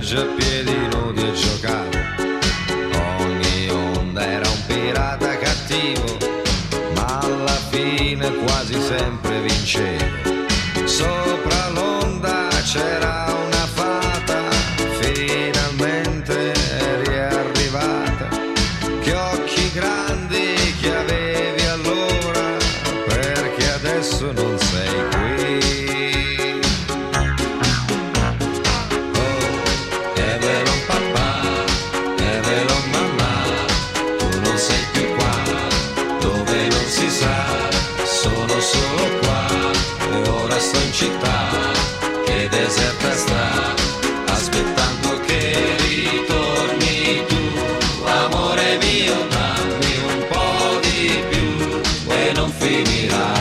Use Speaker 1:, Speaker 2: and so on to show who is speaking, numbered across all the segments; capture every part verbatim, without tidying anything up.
Speaker 1: spiaggia a piedi nudi e giocare. Ogni onda era un pirata cattivo, ma alla fine quasi sempre vincevo. Sopra l'onda c'era una fata, finalmente eri arrivata. Che occhi grandi che avevi allora, perché adesso non sei qui. Sto in città che deserta sta, aspettando che ritorni tu. Amore mio, dammi un po' di più e non finirà.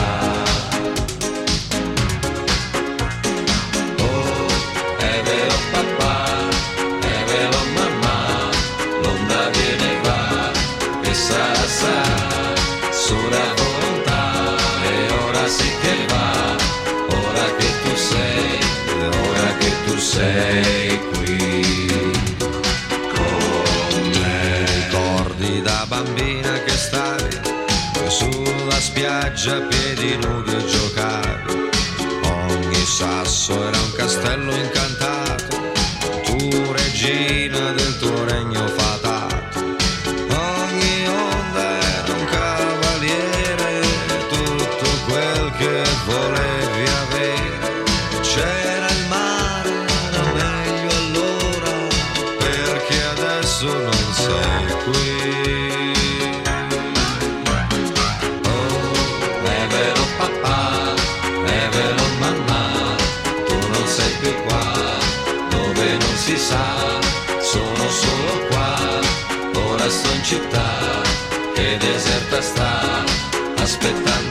Speaker 1: Oh, è vero papà, è vero mamma, l'onda viene e va e sarà sarà sola volontà. E ora sì che va, ora che tu sei, ora che tu sei qui con me. Ricordi da bambina che stavi sulla spiaggia a piedi nudi e giocavi. Ogni sasso era un castello incantato, tu regina del tuo regno fatato. Ogni onda era un cavaliere, tutto quel che volevi avere. C'era il mare, era meglio allora, perché adesso non sei qui. Oh, è vero papà, è vero mamma, tu non sei più qua, dove non si sa, sono solo qua. Ora sto in città che deserta sta, aspettando